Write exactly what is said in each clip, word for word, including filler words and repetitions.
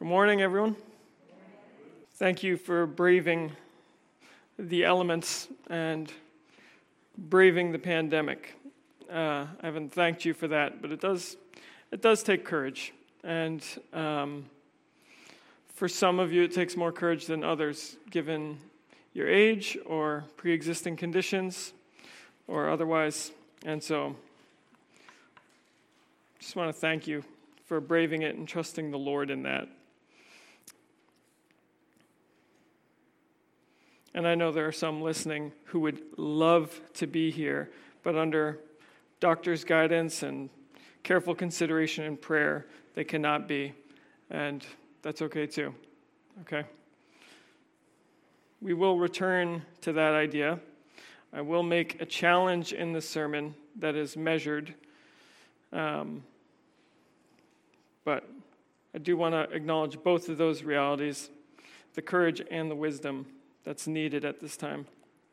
Good morning, everyone. Thank you for braving the elements and braving the pandemic. Uh, I haven't thanked you for that, but it does it does take courage. And um, for some of you, it takes more courage than others, given your age or pre-existing conditions or otherwise. And so, just want to thank you for braving it and trusting the Lord in that. And I know there are some listening who would love to be here, but under doctor's guidance and careful consideration and prayer, they cannot be. And that's okay too. Okay? We will return to that idea. I will make a challenge in the sermon that is measured. Um, but I do want to acknowledge both of those realities, the courage and the wisdom that's needed at this time.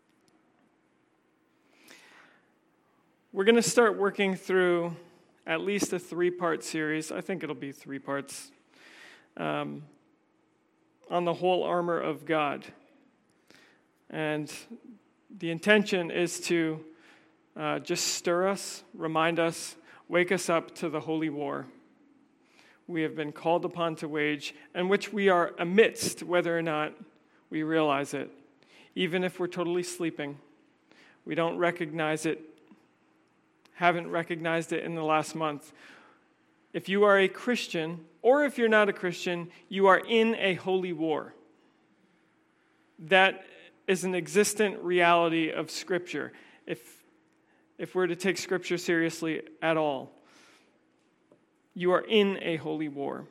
We're going to start working through at least a three-part series. I think it'll be three parts. Um, on the whole armor of God. And the intention is to uh, just stir us, remind us, wake us up to the holy war we have been called upon to wage, and which we are amidst, whether or not we realize it. Even if we're totally sleeping, we don't recognize it, haven't recognized it in the last month. If you are a Christian, or if you're not a Christian, you are in a holy war. That is an existent reality of Scripture, if, if we're to take Scripture seriously at all. You are in a holy war.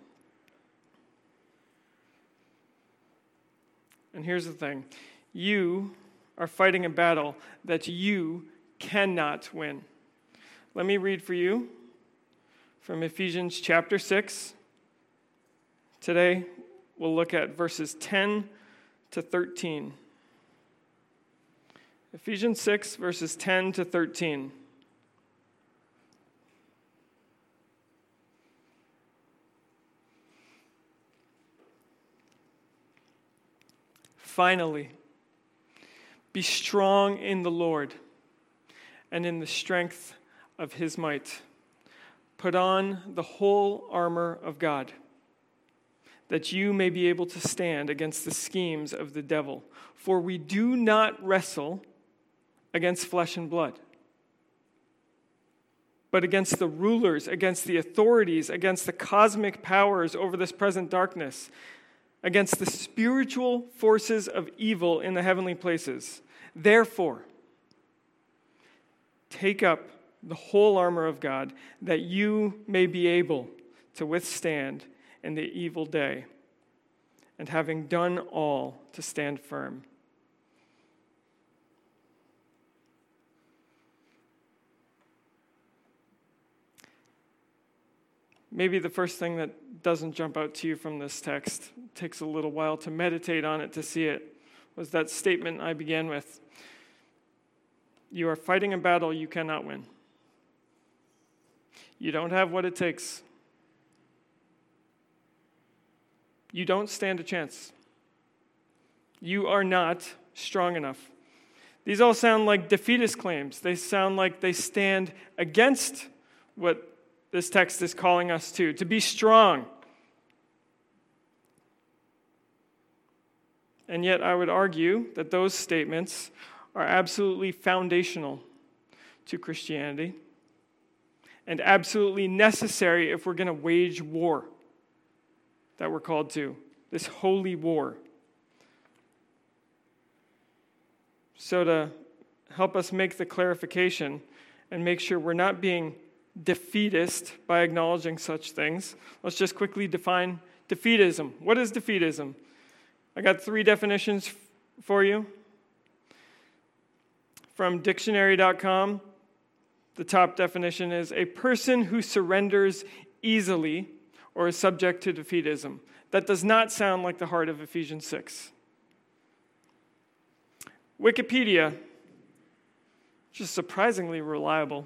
And here's the thing. You are fighting a battle that you cannot win. Let me read for you from Ephesians chapter six. Today, we'll look at verses ten to thirteen. Ephesians six, verses ten to thirteen. Finally, be strong in the Lord and in the strength of his might. Put on the whole armor of God, that you may be able to stand against the schemes of the devil. For we do not wrestle against flesh and blood, but against the rulers, against the authorities, against the cosmic powers over this present darkness, against the spiritual forces of evil in the heavenly places. Therefore, take up the whole armor of God, that you may be able to withstand in the evil day, and having done all, to stand firm. Maybe the first thing that doesn't jump out to you from this text, takes a little while to meditate on it to see it, was that statement I began with. You are fighting a battle you cannot win. You don't have what it takes. You don't stand a chance. You are not strong enough. These all sound like defeatist claims. They sound like they stand against what this text is calling us to, to be strong. And yet I would argue that those statements are absolutely foundational to Christianity and absolutely necessary if we're going to wage war that we're called to, this holy war. So to help us make the clarification and make sure we're not being defeatist by acknowledging such things, let's just quickly define defeatism. What is defeatism? I got three definitions f- for you. From dictionary dot com, the top definition is a person who surrenders easily or is subject to defeatism. That does not sound like the heart of Ephesians six. Wikipedia, just surprisingly reliable.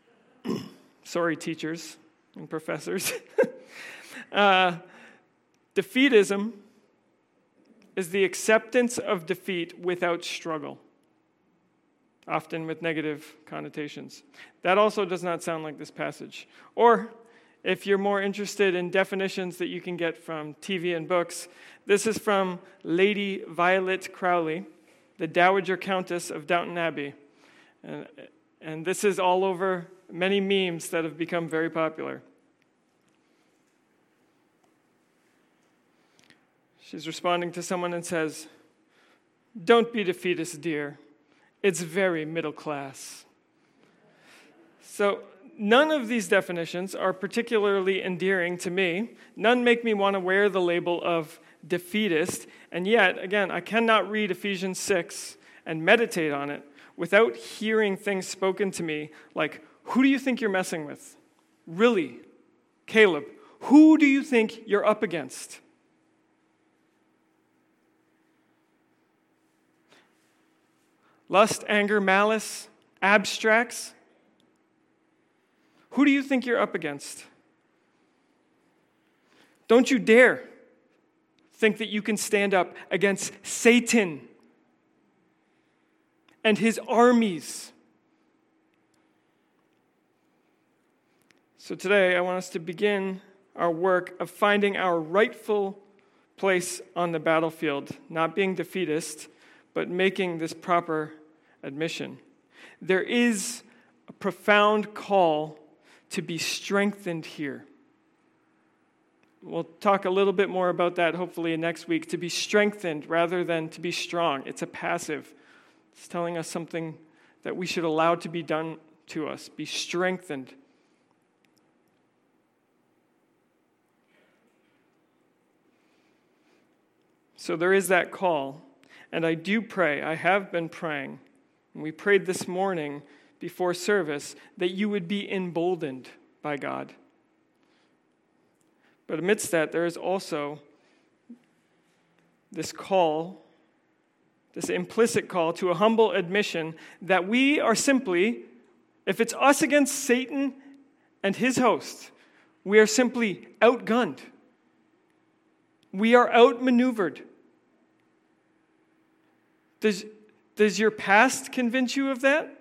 Sorry, teachers and professors. uh, Defeatism is the acceptance of defeat without struggle, often with negative connotations. That also does not sound like this passage. Or, if you're more interested in definitions that you can get from T V and books, this is from Lady Violet Crowley, the Dowager Countess of Downton Abbey. And, and this is all over many memes that have become very popular. She's responding to someone and says, "Don't be defeatist, dear. It's very middle class." So none of these definitions are particularly endearing to me. None make me want to wear the label of defeatist. And yet, again, I cannot read Ephesians six and meditate on it without hearing things spoken to me like, who do you think you're messing with? Really? Caleb, who do you think you're up against? Lust, anger, malice, abstracts. Who do you think you're up against? Don't you dare think that you can stand up against Satan and his armies. So today, I want us to begin our work of finding our rightful place on the battlefield, not being defeatist, but making this proper admission. There is a profound call to be strengthened here. We'll talk a little bit more about that hopefully next week. To be strengthened rather than to be strong. It's a passive. It's telling us something that we should allow to be done to us. Be strengthened. So there is that call. And I do pray, I have been praying, and we prayed this morning before service, that you would be emboldened by God. But amidst that, there is also this call, this implicit call to a humble admission that we are simply, if it's us against Satan and his host, we are simply outgunned. We are outmaneuvered. Does, does your past convince you of that?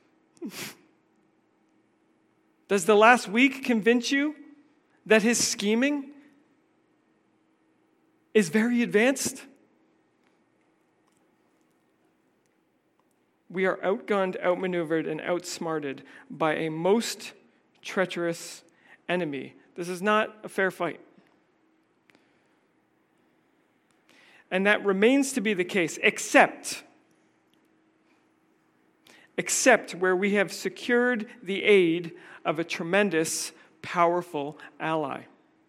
Does the last week convince you that his scheming is very advanced? We are outgunned, outmaneuvered, and outsmarted by a most treacherous enemy. This is not a fair fight. And that remains to be the case, except, except where we have secured the aid of a tremendous, powerful ally.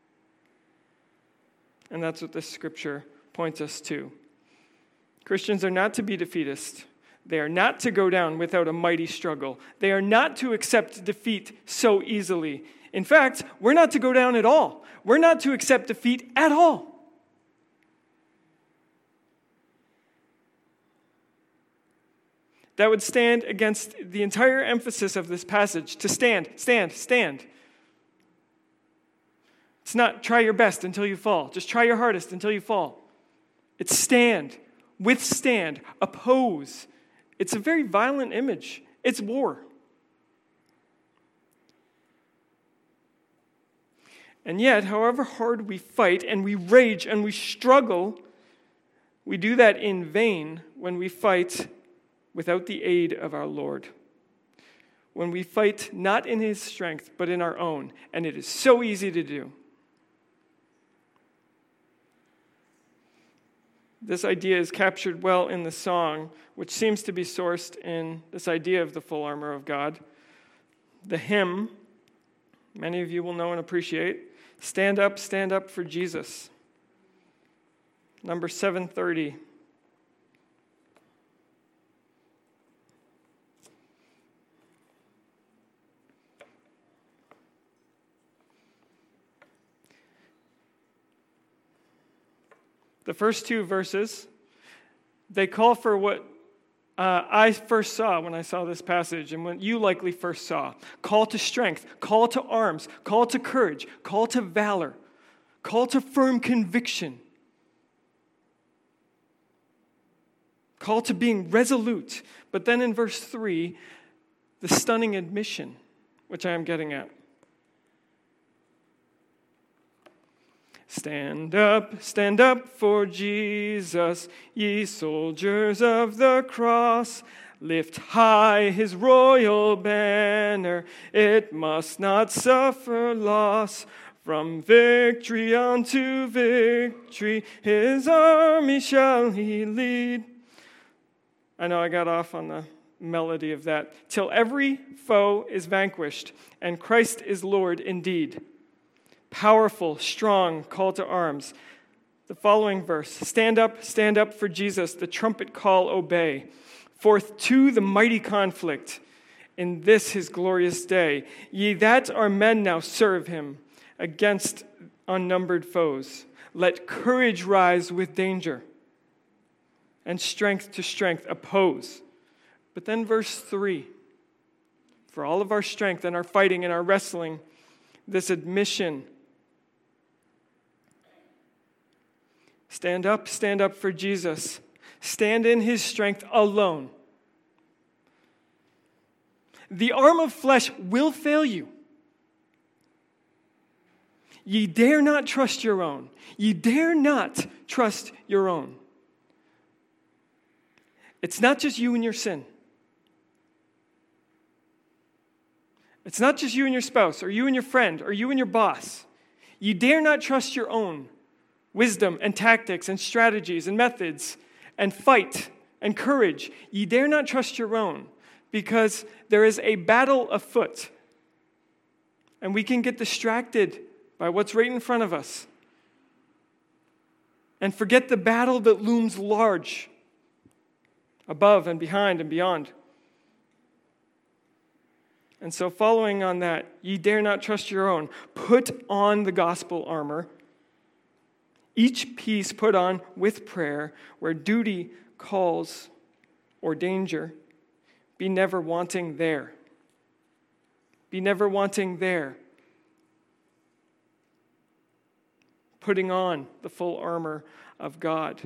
And that's what this scripture points us to. Christians are not to be defeatist. They are not to go down without a mighty struggle. They are not to accept defeat so easily. In fact, we're not to go down at all. We're not to accept defeat at all. That would stand against the entire emphasis of this passage, to stand, stand, stand. It's not try your best until you fall. Just try your hardest until you fall. It's stand, withstand, oppose. It's a very violent image. It's war. And yet, however hard we fight and we rage and we struggle, we do that in vain when we fight without the aid of our Lord. When we fight not in his strength, but in our own. And it is so easy to do. This idea is captured well in the song, which seems to be sourced in this idea of the full armor of God. The hymn, many of you will know and appreciate, Stand Up, Stand Up for Jesus. Number seven thirty. The first two verses, they call for what uh, I first saw when I saw this passage and what you likely first saw. Call to strength, call to arms, call to courage, call to valor, Call to firm conviction. Call to being resolute. But then in verse three, the stunning admission, which I am getting at. Stand up, stand up for Jesus, ye soldiers of the cross. Lift high his royal banner, it must not suffer loss. From victory unto victory, his army shall he lead. I know I got off on the melody of that. Till every foe is vanquished, and Christ is Lord indeed. Powerful, strong, call to arms. The following verse, stand up, stand up for Jesus, the trumpet call obey. Forth to the mighty conflict, in this his glorious day. Ye that are men now serve him, against unnumbered foes. Let courage rise with danger, and strength to strength oppose. But then verse three, for all of our strength and our fighting and our wrestling, this admission. Stand up, stand up for Jesus. Stand in his strength alone. The arm of flesh will fail you. Ye dare not trust your own. Ye dare not trust your own. It's not just you and your sin. It's not just you and your spouse, or you and your friend, or you and your boss. Ye dare not trust your own wisdom and tactics and strategies and methods and fight and courage. Ye dare not trust your own, because there is a battle afoot. And we can get distracted by what's right in front of us and forget the battle that looms large above and behind and beyond. And so following on that, ye dare not trust your own. Put on the gospel armor, each piece put on with prayer, where duty calls or danger, be never wanting there. Be never wanting there. Putting on the full armor of God.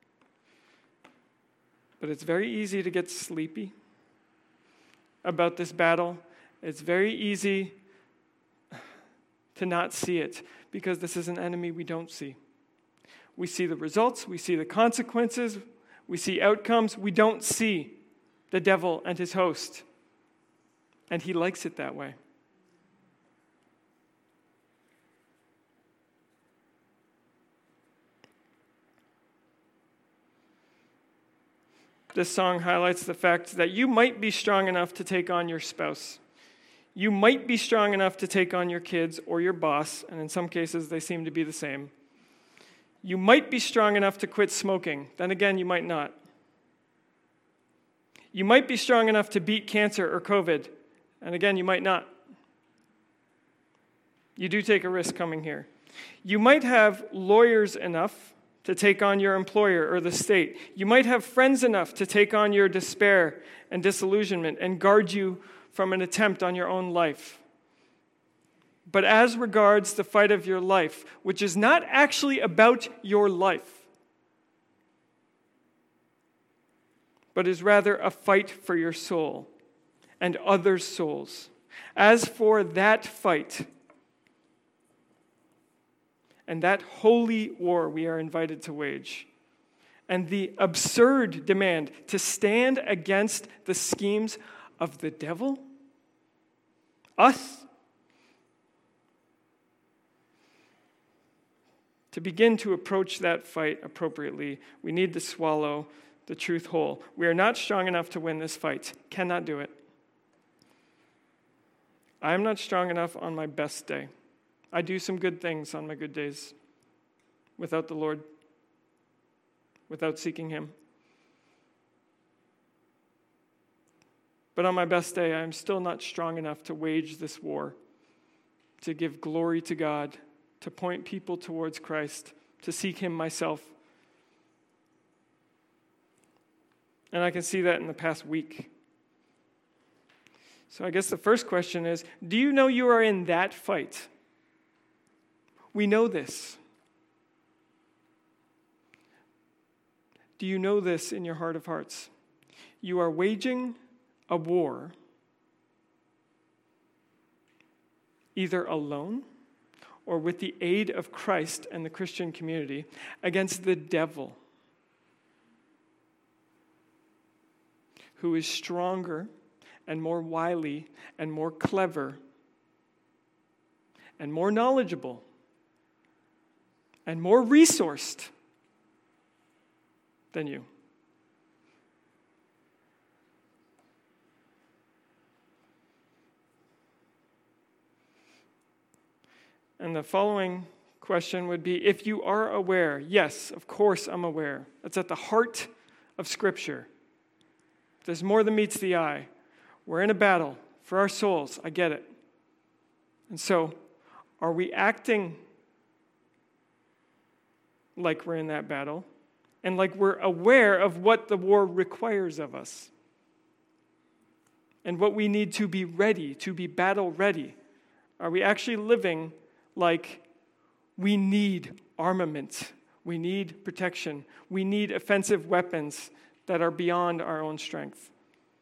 But it's very easy to get sleepy about this battle. It's very easy to not see it, because this is an enemy we don't see. We see the results, we see the consequences, we see outcomes. We don't see the devil and his host. And he likes it that way. This song highlights the fact that you might be strong enough to take on your spouse. You might be strong enough to take on your kids or your boss, and in some cases they seem to be the same. You might be strong enough to quit smoking. Then again, you might not. You might be strong enough to beat cancer or COVID, and again, you might not. You do take a risk coming here. You might have lawyers enough to take on your employer or the state. You might have friends enough to take on your despair and disillusionment and guard you from an attempt on your own life. But as regards the fight of your life, which is not actually about your life, but is rather a fight for your soul and others' souls. As for that fight and that holy war we are invited to wage, and the absurd demand to stand against the schemes of the devil, us, to begin to approach that fight appropriately, we need to swallow the truth whole. We are not strong enough to win this fight. Cannot do it. I am not strong enough on my best day. I do some good things on my good days without the Lord, without seeking him. But on my best day, I am still not strong enough to wage this war, to give glory to God, to point people towards Christ, to seek him myself. And I can see that in the past week. So I guess the first question is, do you know you are in that fight? We know this. Do you know this in your heart of hearts? You are waging a war either alone or with the aid of Christ and the Christian community against the devil, who is stronger and more wily and more clever and more knowledgeable and more resourced than you. And the following question would be, if you are aware, yes, of course I'm aware. That's at the heart of Scripture. There's more than meets the eye. We're in a battle for our souls. I get it. And so, are we acting like we're in that battle and like we're aware of what the war requires of us and what we need to be ready, to be battle ready? Are we actually living like we need armament, we need protection, we need offensive weapons that are beyond our own strength?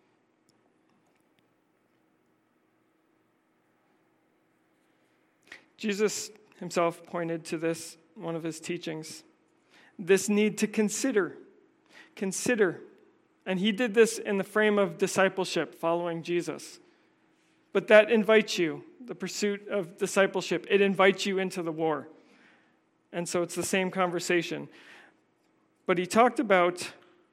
Jesus himself pointed to this in one of his teachings, this need to consider, consider. And he did this in the frame of discipleship, following Jesus. But that invites you, the pursuit of discipleship, it invites you into the war. And so it's the same conversation. But he talked about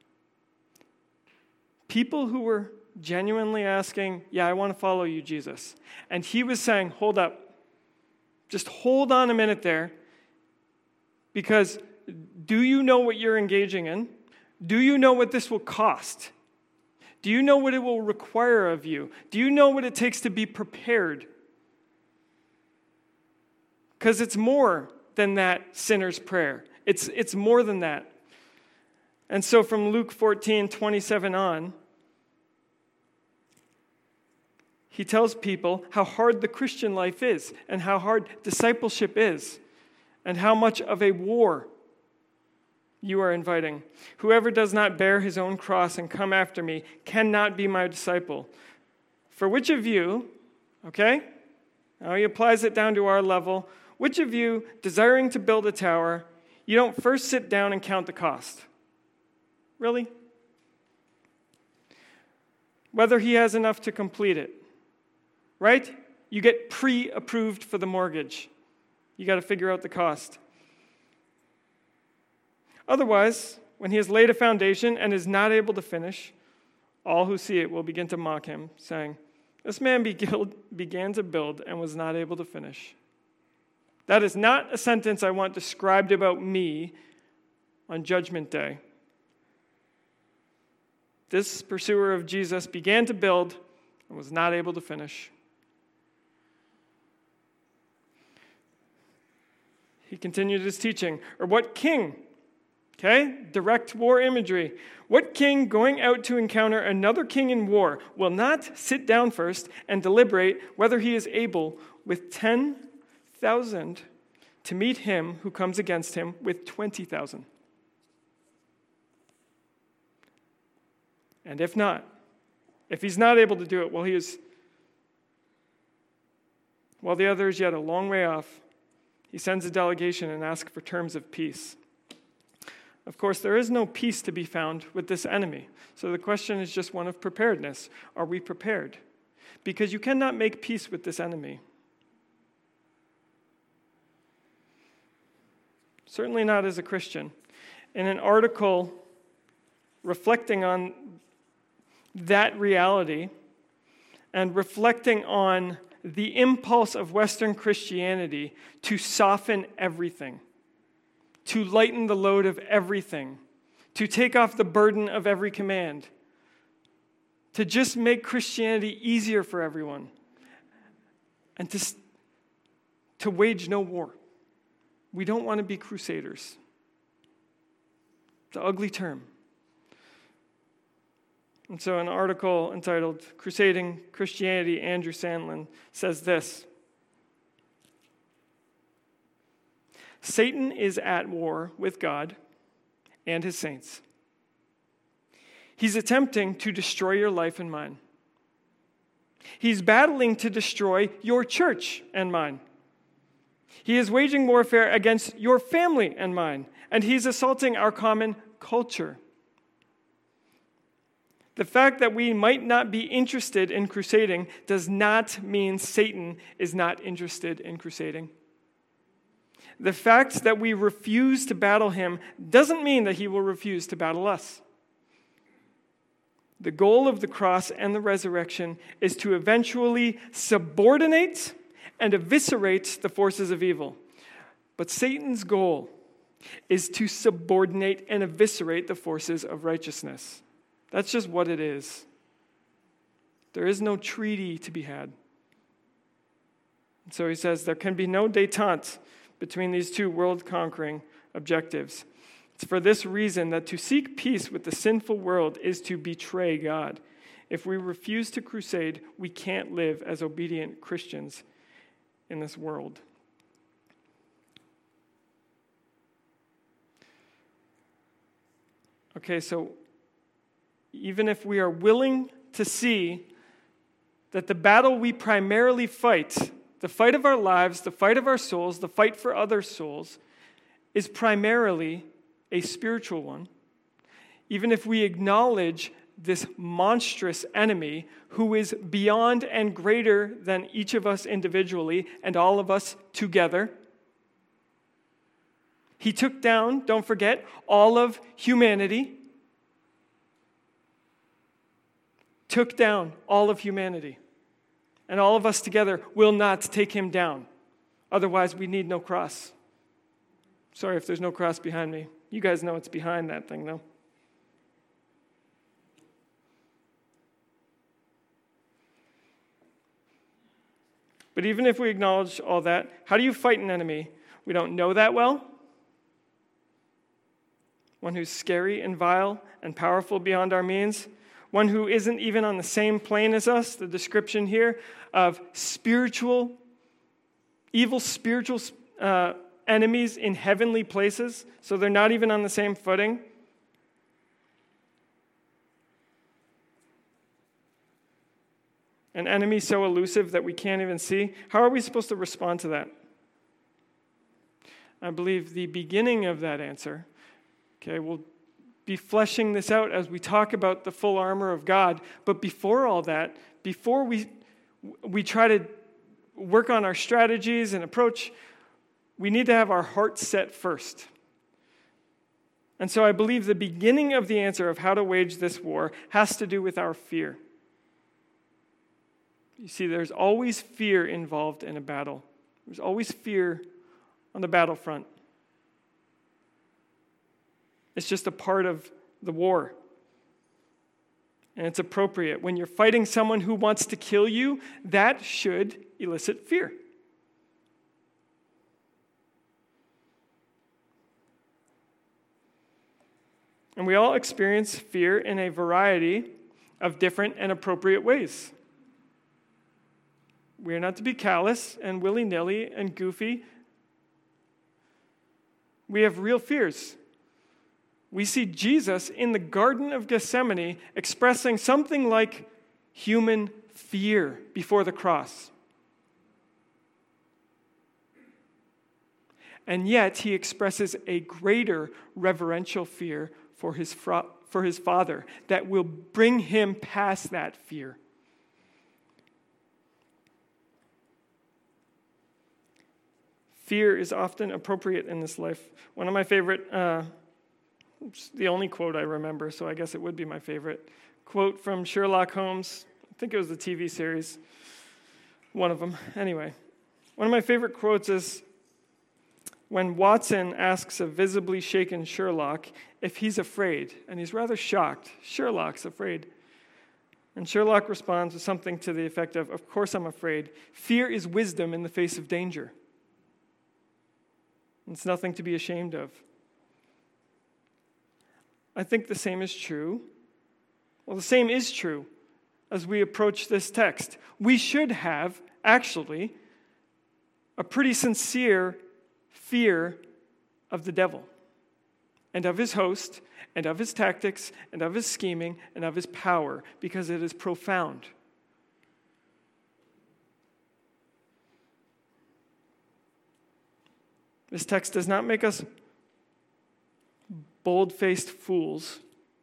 people who were genuinely asking, yeah, I want to follow you, Jesus. And he was saying, hold up. Just hold on a minute there. Because do you know what you're engaging in? Do you know what this will cost? Do you know what it will require of you? Do you know what it takes to be prepared? Because it's more than that sinner's prayer. It's, it's more than that. And so from Luke fourteen twenty-seven on, he tells people how hard the Christian life is and how hard discipleship is and how much of a war you are inviting. Whoever does not bear his own cross and come after me cannot be my disciple. For which of you, okay, now he applies it down to our level, which of you, desiring to build a tower, you don't first sit down and count the cost? Really? Whether he has enough to complete it. Right? You get pre-approved for the mortgage. You got to figure out the cost. Otherwise, when he has laid a foundation and is not able to finish, all who see it will begin to mock him, saying, this man began to build and was not able to finish. That is not a sentence I want described about me on Judgment Day. This pursuer of Jesus began to build and was not able to finish. He continued his teaching. Or what king, okay, direct war imagery, what king going out to encounter another king in war will not sit down first and deliberate whether he is able with ten thousand to meet him who comes against him with twenty thousand? And if not, if he's not able to do it while he is, while the other is yet a long way off, he sends a delegation and asks for terms of peace. Of course, there is no peace to be found with this enemy. So the question is just one of preparedness. Are we prepared? Because you cannot make peace with this enemy. Certainly not as a Christian. In an article reflecting on that reality and reflecting on the impulse of Western Christianity to soften everything, to lighten the load of everything, to take off the burden of every command, to just make Christianity easier for everyone, and to, to wage no war. We don't want to be crusaders. It's an ugly term. And so an article entitled Crusading Christianity, Andrew Sandlin says this: Satan is at war with God and his saints. He's attempting to destroy your life and mine. He's battling to destroy your church and mine. He is waging warfare against your family and mine, and he's assaulting our common culture. The fact that we might not be interested in crusading does not mean Satan is not interested in crusading. The fact that we refuse to battle him doesn't mean that he will refuse to battle us. The goal of the cross and the resurrection is to eventually subordinate and eviscerate the forces of evil. But Satan's goal is to subordinate and eviscerate the forces of righteousness. That's just what it is. There is no treaty to be had. So he says there can be no détente between these two world-conquering objectives. It's for this reason that to seek peace with the sinful world is to betray God. If we refuse to crusade, we can't live as obedient Christians in this world. Okay, so even if we are willing to see that the battle we primarily fight, the fight of our lives, the fight of our souls, the fight for other souls, is primarily a spiritual one, even if we acknowledge this monstrous enemy who is beyond and greater than each of us individually and all of us together. He took down, don't forget, all of humanity. Took down all of humanity. And all of us together will not take him down. Otherwise, we need no cross. Sorry if there's no cross behind me. You guys know it's behind that thing, though. But even if we acknowledge all that, how do you fight an enemy we don't know that well? One who's scary and vile and powerful beyond our means? One who isn't even on the same plane as us, the description here of spiritual, evil spiritual uh, enemies in heavenly places, so they're not even on the same footing. An enemy so elusive that we can't even see. How are we supposed to respond to that? I believe the beginning of that answer, okay, we'll be fleshing this out as we talk about the full armor of God. But before all that, before we we try to work on our strategies and approach, we need to have our heart set first. And so I believe the beginning of the answer of how to wage this war has to do with our fear. You see, there's always fear involved in a battle. There's always fear on the battlefront. It's just a part of the war. And it's appropriate. When you're fighting someone who wants to kill you, that should elicit fear. And we all experience fear in a variety of different and appropriate ways. We are not to be callous and willy-nilly and goofy. We have real fears. We see Jesus in the Garden of Gethsemane expressing something like human fear before the cross. And yet he expresses a greater reverential fear for his, fra- for his Father that will bring him past that fear. Fear is often appropriate in this life. One of my favorite, uh, it's the only quote I remember, so I guess it would be my favorite quote from Sherlock Holmes. I think it was the T V series. One of them. Anyway, one of my favorite quotes is when Watson asks a visibly shaken Sherlock if he's afraid, and he's rather shocked. Sherlock's afraid. And Sherlock responds with something to the effect of, "Of course I'm afraid. Fear is wisdom in the face of danger. It's nothing to be ashamed of." I think the same is true. Well, the same is true as we approach this text. We should have, actually, a pretty sincere fear of the devil and of his host and of his tactics and of his scheming and of his power, because it is profound. This text does not make us bold-faced fools.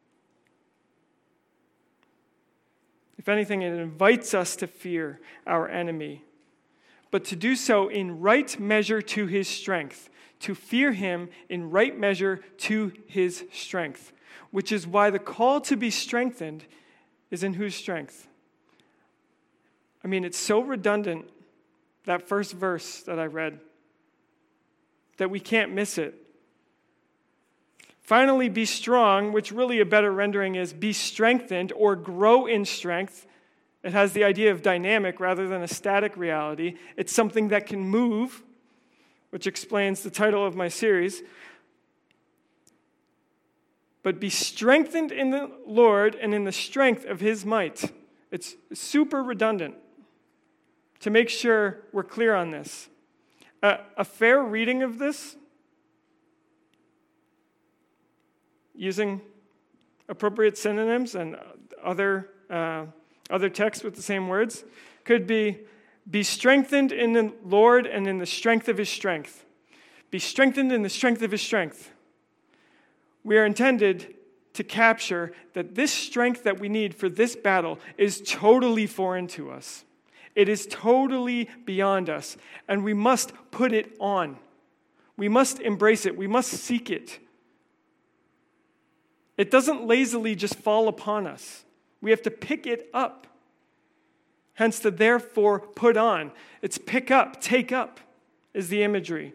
If anything, it invites us to fear our enemy, but to do so in right measure to his strength, to fear him in right measure to his strength, which is why the call to be strengthened is in whose strength? I mean, it's so redundant, that first verse that I read, that we can't miss it. Finally, be strong, which really a better rendering is be strengthened or grow in strength. It has the idea of dynamic rather than a static reality. It's something that can move, which explains the title of my series. But be strengthened in the Lord and in the strength of his might. It's super redundant to make sure we're clear on this. Uh, a fair reading of this, using appropriate synonyms and other uh, other texts with the same words, could be, be strengthened in the Lord and in the strength of his strength. Be strengthened in the strength of his strength. We are intended to capture that this strength that we need for this battle is totally foreign to us. It is totally beyond us, and we must put it on. We must embrace it. We must seek it. It doesn't lazily just fall upon us. We have to pick it up. Hence the therefore put on. It's pick up, take up is the imagery.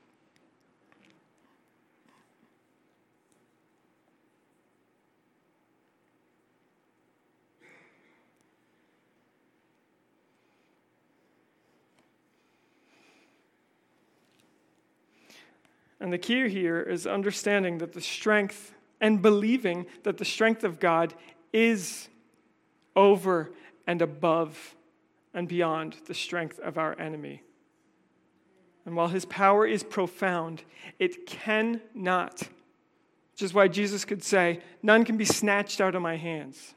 And the key here is understanding that the strength and believing that the strength of God is over and above and beyond the strength of our enemy. And while his power is profound, it cannot, which is why Jesus could say, none can be snatched out of my hands.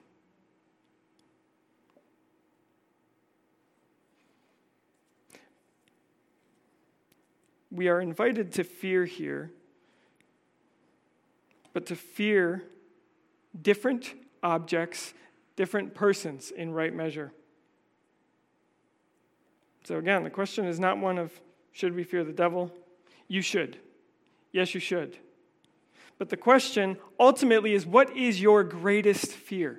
We are invited to fear here, but to fear different objects, different persons in right measure. So again, the question is not one of, should we fear the devil? You should. Yes, you should. But the question ultimately is, what is your greatest fear?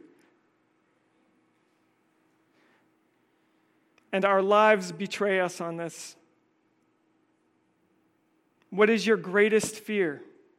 And our lives betray us on this. What is your greatest fear?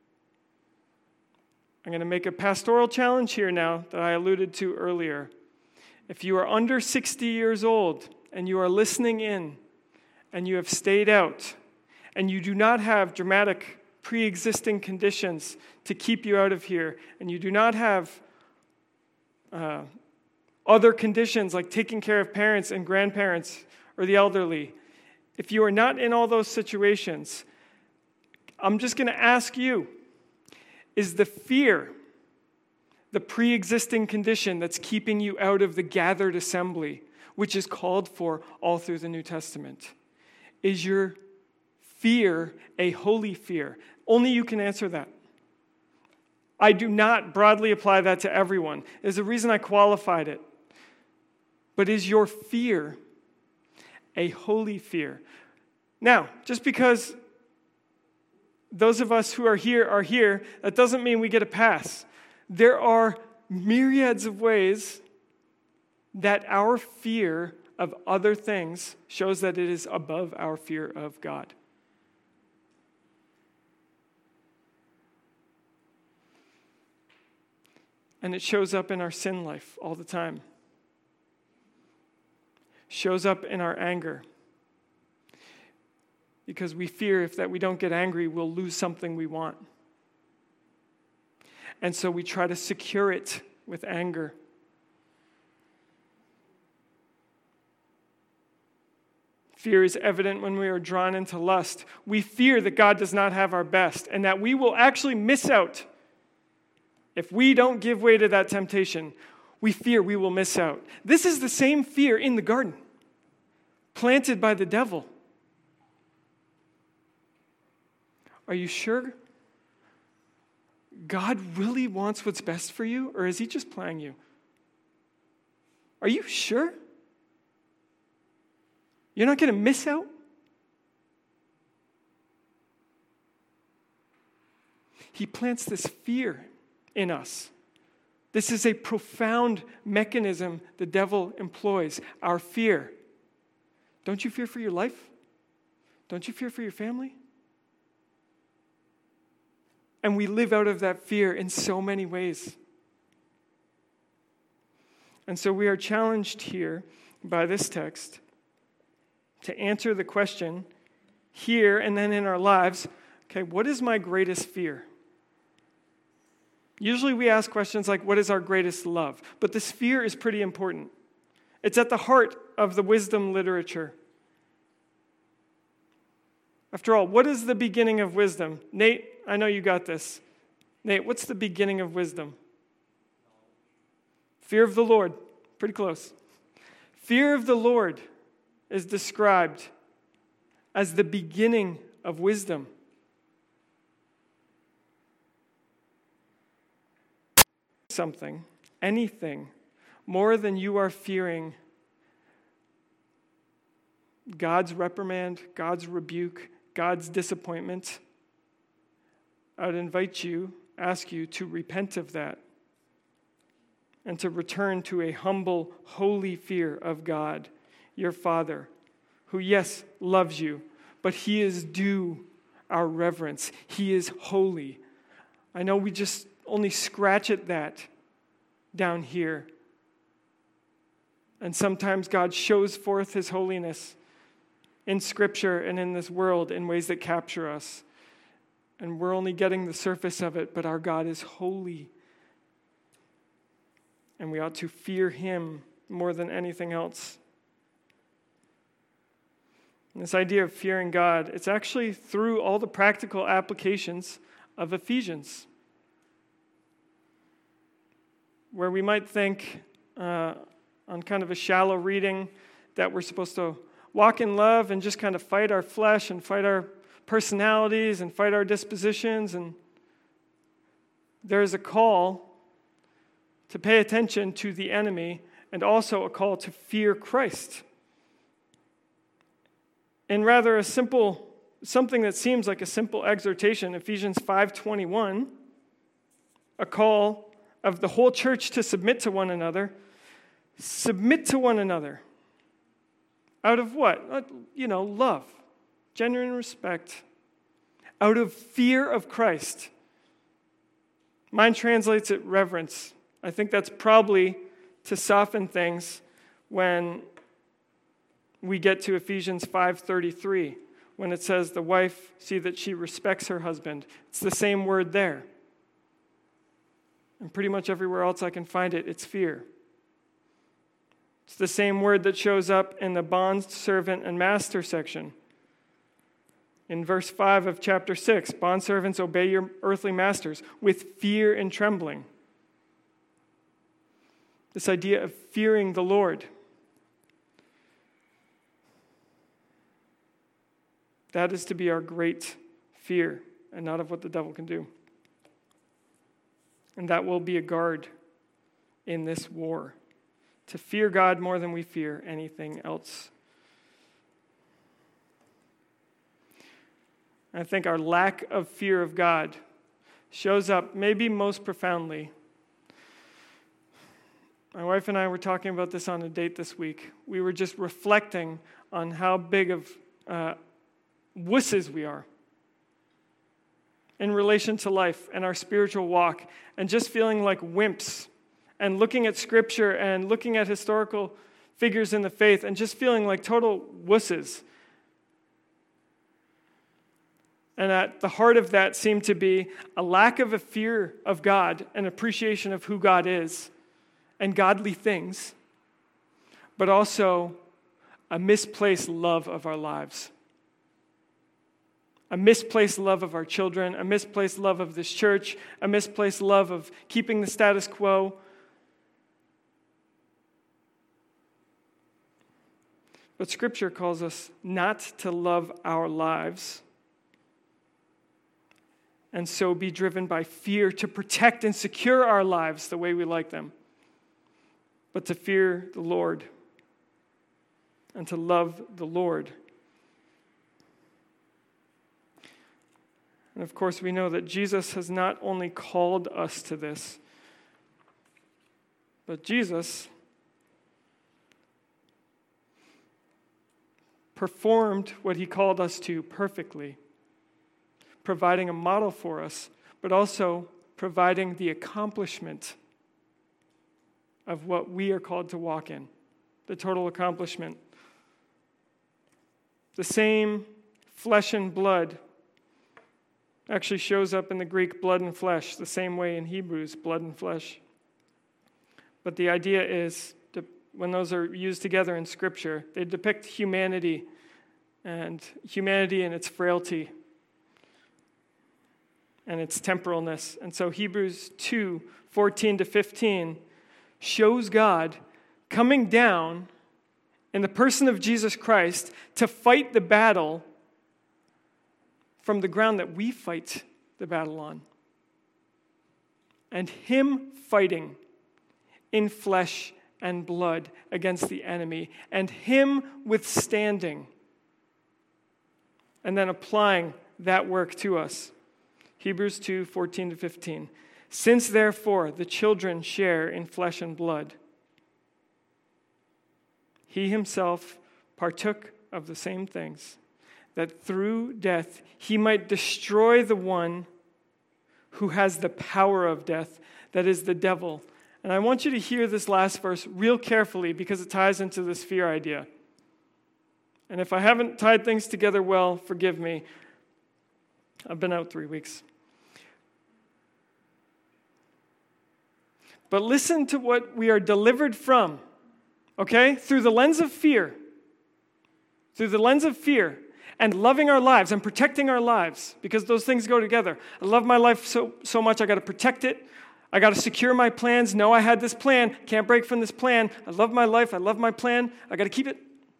I'm going to make a pastoral challenge here now that I alluded to earlier. If you are under sixty years old and you are listening in and you have stayed out and you do not have dramatic pre-existing conditions to keep you out of here, and you do not have uh, other conditions like taking care of parents and grandparents or the elderly, if you are not in all those situations, I'm just going to ask you, is the fear the pre-existing condition that's keeping you out of the gathered assembly, which is called for all through the New Testament? Is your fear a holy fear? Only you can answer that. I do not broadly apply that to everyone. There's a reason I qualified it. But is your fear a holy fear? Now, just because those of us who are here are here, that doesn't mean we get a pass. There are myriads of ways that our fear of other things shows that it is above our fear of God. And it shows up in our sin life all the time. Shows up in our anger. Because we fear if that we don't get angry, we'll lose something we want. And so we try to secure it with anger. Fear is evident when we are drawn into lust. We fear that God does not have our best and that we will actually miss out. If we don't give way to that temptation, we fear we will miss out. This is the same fear in the garden, planted by the devil. Are you sure God really wants what's best for you, or is he just playing you? Are you sure? You're not going to miss out? He plants this fear in us. This is a profound mechanism the devil employs, our fear. Don't you fear for your life? Don't you fear for your family? And we live out of that fear in so many ways. And so we are challenged here by this text to answer the question here and then in our lives, okay, what is my greatest fear? Usually we ask questions like, what is our greatest love? But this fear is pretty important. It's at the heart of the wisdom literature. After all, what is the beginning of wisdom? Nate, I know you got this. Nate, what's the beginning of wisdom? Fear of the Lord. Pretty close. Fear of the Lord is described as the beginning of wisdom. Something, anything, more than you are fearing God's reprimand, God's rebuke, God's disappointment, I would invite you, ask you to repent of that and to return to a humble, holy fear of God, your Father, who, yes, loves you, but he is due our reverence. He is holy. I know we just only scratch at that down here. And sometimes God shows forth his holiness in Scripture and in this world in ways that capture us. And we're only getting the surface of it, but our God is holy. And we ought to fear him more than anything else. And this idea of fearing God, it's actually through all the practical applications of Ephesians, where we might think uh, on kind of a shallow reading that we're supposed to walk in love and just kind of fight our flesh and fight our personalities and fight our dispositions. And there's a call to pay attention to the enemy and also a call to fear Christ. In rather a simple, something that seems like a simple exhortation, Ephesians five twenty-one, a call of the whole church to submit to one another. Submit to one another. Out of what? You know, love, genuine respect, out of fear of Christ. Mine translates it reverence. I think that's probably to soften things when we get to Ephesians five thirty-three, when it says the wife, see that she respects her husband. It's the same word there. And pretty much everywhere else I can find it, it's fear. It's the same word that shows up in the bond servant and master section. In verse five of chapter six, bondservants, obey your earthly masters with fear and trembling. This idea of fearing the Lord. That is to be our great fear, and not of what the devil can do. And that will be a guard in this war, to fear God more than we fear anything else. I think our lack of fear of God shows up maybe most profoundly. My wife and I were talking about this on a date this week. We were just reflecting on how big of uh, wusses we are in relation to life and our spiritual walk, and just feeling like wimps, and looking at Scripture and looking at historical figures in the faith and just feeling like total wusses. And at the heart of that seemed to be a lack of a fear of God, an appreciation of who God is and godly things, but also a misplaced love of our lives. A misplaced love of our children, a misplaced love of this church, a misplaced love of keeping the status quo. But Scripture calls us not to love our lives and so be driven by fear to protect and secure our lives the way we like them, but to fear the Lord and to love the Lord. And of course, we know that Jesus has not only called us to this, but Jesus performed what he called us to perfectly, providing a model for us, but also providing the accomplishment of what we are called to walk in, the total accomplishment. The same flesh and blood actually shows up in the Greek blood and flesh, the same way in Hebrews, blood and flesh. But the idea is, when those are used together in Scripture, they depict humanity and humanity and its frailty and its temporalness. And so Hebrews two, fourteen to fifteen shows God coming down in the person of Jesus Christ to fight the battle from the ground that we fight the battle on. And him fighting in flesh and blood against the enemy, and him withstanding, and then applying that work to us. Hebrews two, fourteen to fifteen. Since therefore the children share in flesh and blood, he himself partook of the same things, that through death he might destroy the one who has the power of death, that is the devil. And I want you to hear this last verse real carefully because it ties into this fear idea. And if I haven't tied things together well, forgive me. I've been out three weeks. But listen to what we are delivered from, okay? Through the lens of fear. Through the lens of fear. And loving our lives and protecting our lives, because those things go together. I love my life so, so much, I got to protect it. I got to secure my plans. No, I had this plan. Can't break from this plan. I love my life. I love my plan. I got to keep it.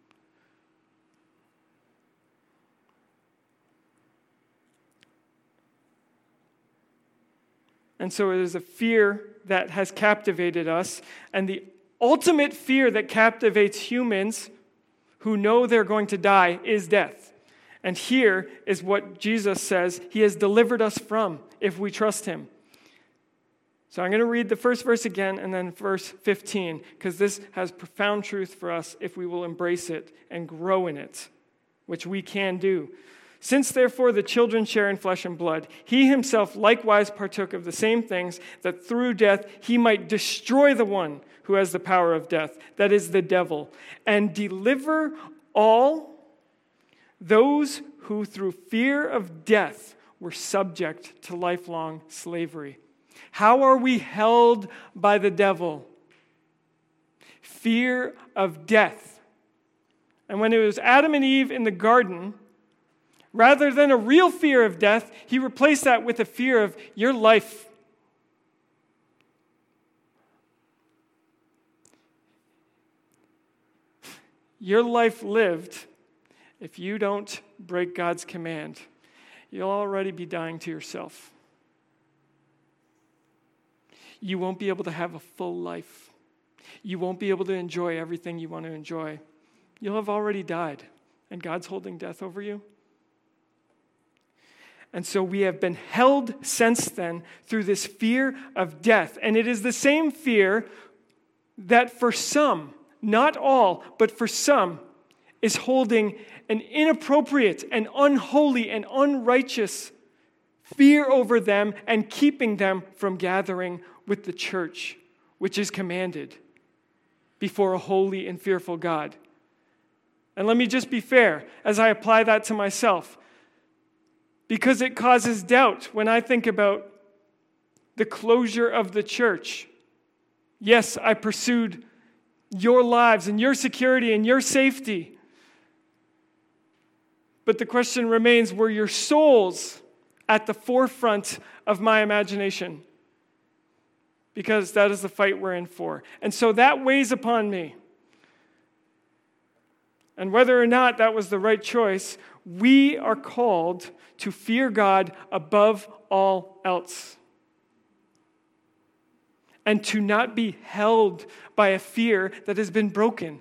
And so it is a fear that has captivated us. And the ultimate fear that captivates humans who know they're going to die is death. And here is what Jesus says he has delivered us from if we trust him. So I'm going to read the first verse again and then verse fifteen, because this has profound truth for us if we will embrace it and grow in it, which we can do. Since therefore the children share in flesh and blood, he himself likewise partook of the same things, that through death he might destroy the one who has the power of death, that is the devil, and deliver all those who through fear of death were subject to lifelong slavery. How are we held by the devil? Fear of death. And when it was Adam and Eve in the garden, rather than a real fear of death, he replaced that with a fear of your life. Your life lived, if you don't break God's command, you'll already be dying to yourself. You won't be able to have a full life. You won't be able to enjoy everything you want to enjoy. You'll have already died, and God's holding death over you. And so we have been held since then through this fear of death. And it is the same fear that for some, not all, but for some, is holding an inappropriate and unholy and unrighteous fear over them and keeping them from gathering with the church, which is commanded before a holy and fearful God. And let me just be fair as I apply that to myself, because it causes doubt when I think about the closure of the church. Yes, I pursued your lives and your security and your safety. But the question remains, were your souls at the forefront of my imagination? Because that is the fight we're in for. And so that weighs upon me. And whether or not that was the right choice, we are called to fear God above all else. And to not be held by a fear that has been broken.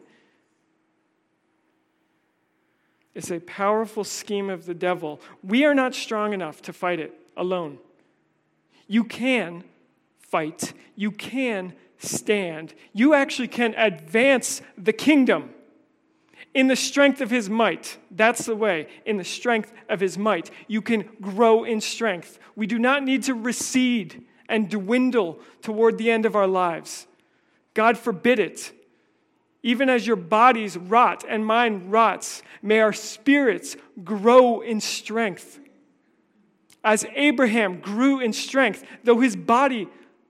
It's a powerful scheme of the devil. We are not strong enough to fight it alone. You can fight. You can stand. You actually can advance the kingdom in the strength of his might. That's the way. In the strength of his might. You can grow in strength. We do not need to recede and dwindle toward the end of our lives. God forbid it. Even as your bodies rot and mine rots, may our spirits grow in strength. As Abraham grew in strength, though his body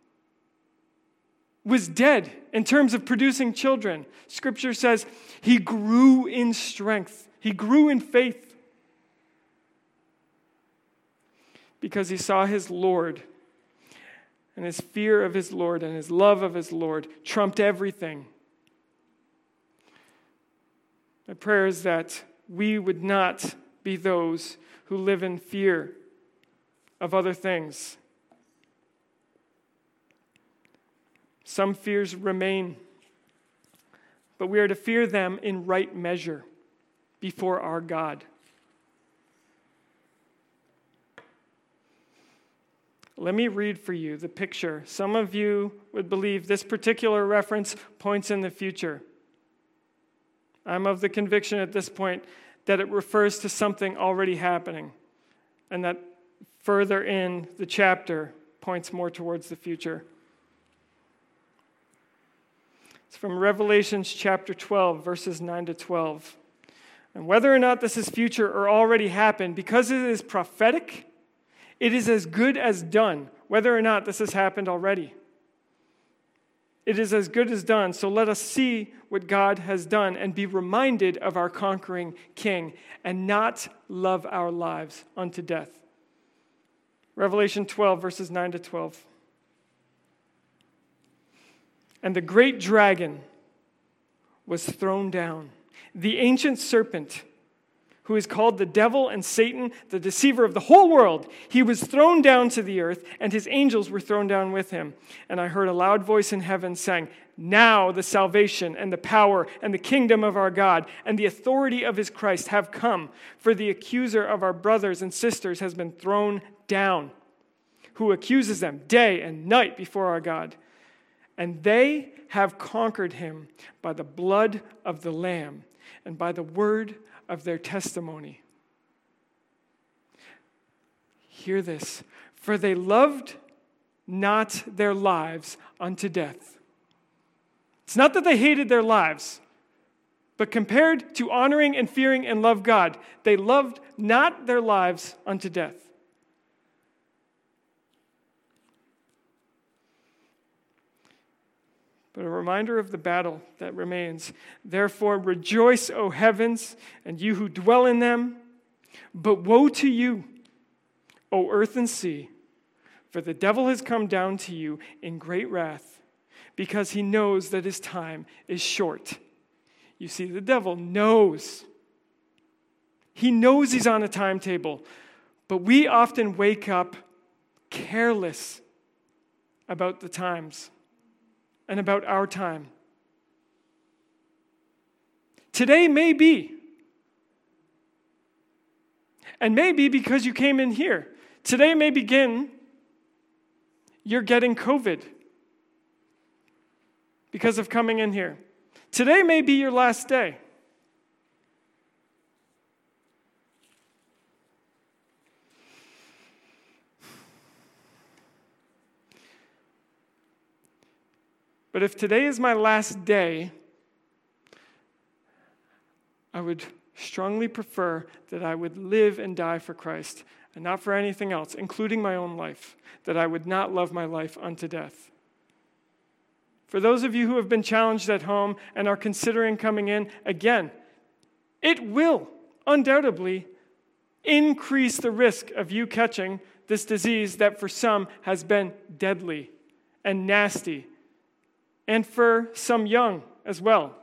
was dead in terms of producing children, Scripture says he grew in strength. He grew in faith because he saw his Lord, and his fear of his Lord and his love of his Lord trumped everything. My prayer is that we would not be those who live in fear of other things. Some fears remain, but we are to fear them in right measure before our God. Let me read for you the picture. Some of you would believe this particular reference points in the future. I'm of the conviction at this point that it refers to something already happening, and that further in the chapter points more towards the future. It's from Revelation chapter twelve, verses nine to twelve. And whether or not this is future or already happened, because it is prophetic, it is as good as done, whether or not this has happened already. It is as good as done, so let us see what God has done and be reminded of our conquering King and not love our lives unto death. Revelation twelve, verses nine to twelve. And the great dragon was thrown down, the ancient serpent, who is called the devil and Satan, the deceiver of the whole world. He was thrown down to the earth, and his angels were thrown down with him. And I heard a loud voice in heaven saying, now the salvation and the power and the kingdom of our God and the authority of his Christ have come, for the accuser of our brothers and sisters has been thrown down, who accuses them day and night before our God. And they have conquered him by the blood of the Lamb and by the word of their testimony. Hear this. For they loved not their lives unto death. It's not that they hated their lives, but compared to honoring and fearing and love God, they loved not their lives unto death. But a reminder of the battle that remains. Therefore rejoice, O heavens, and you who dwell in them. But woe to you, O earth and sea, for the devil has come down to you in great wrath, because he knows that his time is short. You see, the devil knows. He knows he's on a timetable, but we often wake up careless about the times and about our time. Today may be, and maybe because you came in here, today may begin you're getting COVID because of coming in here. Today may be your last day. But if today is my last day, I would strongly prefer that I would live and die for Christ and not for anything else, including my own life, that I would not love my life unto death. For those of you who have been challenged at home and are considering coming in, again, it will undoubtedly increase the risk of you catching this disease that for some has been deadly and nasty, and for some young as well.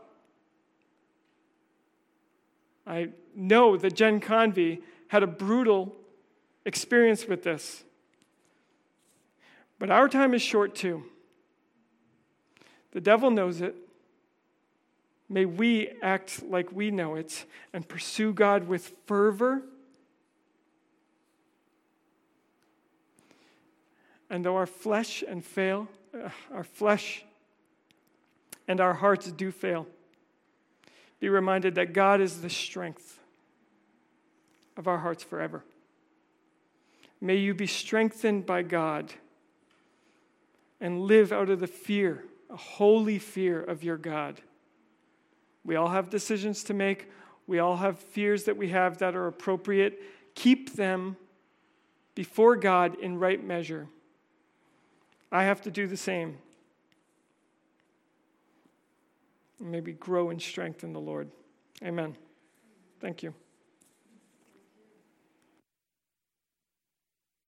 I know that Jen Convey had a brutal experience with this. But our time is short too. The devil knows it. May we act like we know it and pursue God with fervor. And though our flesh and fail, uh, our flesh and our hearts do fail, be reminded that God is the strength of our hearts forever. May you be strengthened by God and live out of the fear, a holy fear of your God. We all have decisions to make. We all have fears that we have that are appropriate. Keep them before God in right measure. I have to do the same. And maybe grow in strength in the Lord. Amen. Thank you.